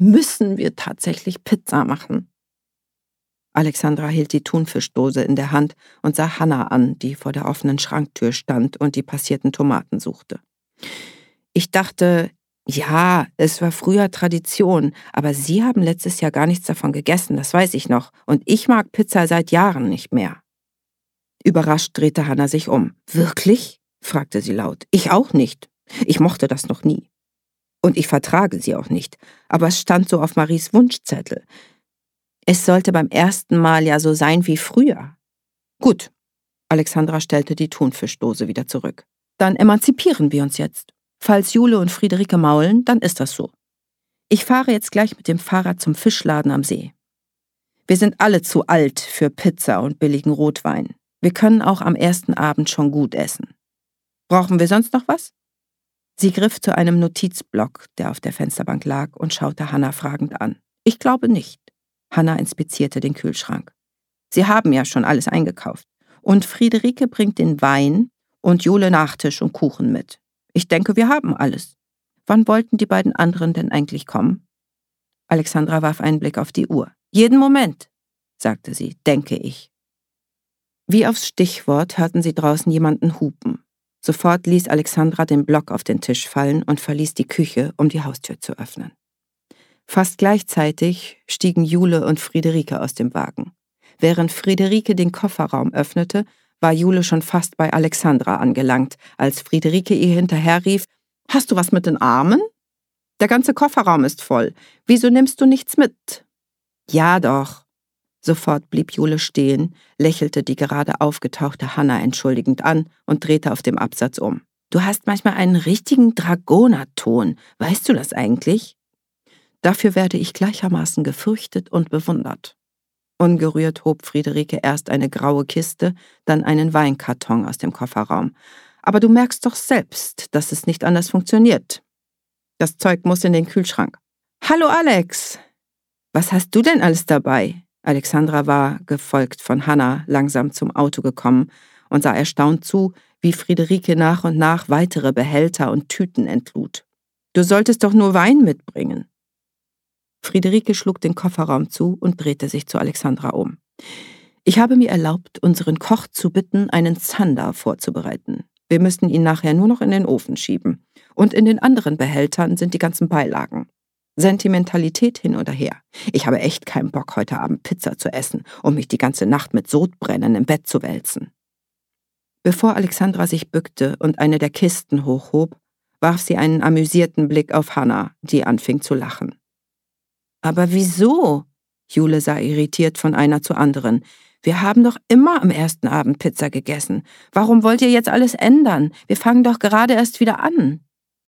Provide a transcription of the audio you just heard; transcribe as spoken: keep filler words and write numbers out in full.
müssen wir tatsächlich Pizza machen. Alexandra hielt die Thunfischdose in der Hand und sah Hannah an, die vor der offenen Schranktür stand und die passierten Tomaten suchte. Ich dachte, ja, es war früher Tradition, aber Sie haben letztes Jahr gar nichts davon gegessen, das weiß ich noch, und ich mag Pizza seit Jahren nicht mehr. Überrascht drehte Hannah sich um. Wirklich? Fragte sie laut. Ich auch nicht. Ich mochte das noch nie. Und ich vertrage sie auch nicht, aber es stand so auf Maries Wunschzettel. Es sollte beim ersten Mal ja so sein wie früher. Gut, Alexandra stellte die Thunfischdose wieder zurück. Dann emanzipieren wir uns jetzt. Falls Jule und Friederike maulen, dann ist das so. Ich fahre jetzt gleich mit dem Fahrrad zum Fischladen am See. Wir sind alle zu alt für Pizza und billigen Rotwein. Wir können auch am ersten Abend schon gut essen. Brauchen wir sonst noch was? Sie griff zu einem Notizblock, der auf der Fensterbank lag, und schaute Hannah fragend an. Ich glaube nicht. Hannah inspizierte den Kühlschrank. Sie haben ja schon alles eingekauft. Und Friederike bringt den Wein und Jule Nachtisch und Kuchen mit. Ich denke, wir haben alles. Wann wollten die beiden anderen denn eigentlich kommen? Alexandra warf einen Blick auf die Uhr. Jeden Moment, sagte sie, denke ich. Wie aufs Stichwort hörten sie draußen jemanden hupen. Sofort ließ Alexandra den Block auf den Tisch fallen und verließ die Küche, um die Haustür zu öffnen. Fast gleichzeitig stiegen Jule und Friederike aus dem Wagen. Während Friederike den Kofferraum öffnete, war Jule schon fast bei Alexandra angelangt, als Friederike ihr hinterherrief, »Hast du was mit den Armen? Der ganze Kofferraum ist voll. Wieso nimmst du nichts mit?« »Ja doch.« Sofort blieb Jule stehen, lächelte die gerade aufgetauchte Hannah entschuldigend an und drehte auf dem Absatz um. »Du hast manchmal einen richtigen Dragonerton. Weißt du das eigentlich?« »Dafür werde ich gleichermaßen gefürchtet und bewundert.« Ungerührt hob Friederike erst eine graue Kiste, dann einen Weinkarton aus dem Kofferraum. »Aber du merkst doch selbst, dass es nicht anders funktioniert. Das Zeug muss in den Kühlschrank.« »Hallo Alex! Was hast du denn alles dabei?« Alexandra war, gefolgt von Hannah, langsam zum Auto gekommen und sah erstaunt zu, wie Friederike nach und nach weitere Behälter und Tüten entlud. »Du solltest doch nur Wein mitbringen.« Friederike schlug den Kofferraum zu und drehte sich zu Alexandra um. »Ich habe mir erlaubt, unseren Koch zu bitten, einen Zander vorzubereiten. Wir müssen ihn nachher nur noch in den Ofen schieben. Und in den anderen Behältern sind die ganzen Beilagen. Sentimentalität hin oder her. Ich habe echt keinen Bock, heute Abend Pizza zu essen und mich die ganze Nacht mit Sodbrennen im Bett zu wälzen.« Bevor Alexandra sich bückte und eine der Kisten hochhob, warf sie einen amüsierten Blick auf Hannah, die anfing zu lachen. »Aber wieso?« Jule sah irritiert von einer zur anderen. »Wir haben doch immer am ersten Abend Pizza gegessen. Warum wollt ihr jetzt alles ändern? Wir fangen doch gerade erst wieder an.«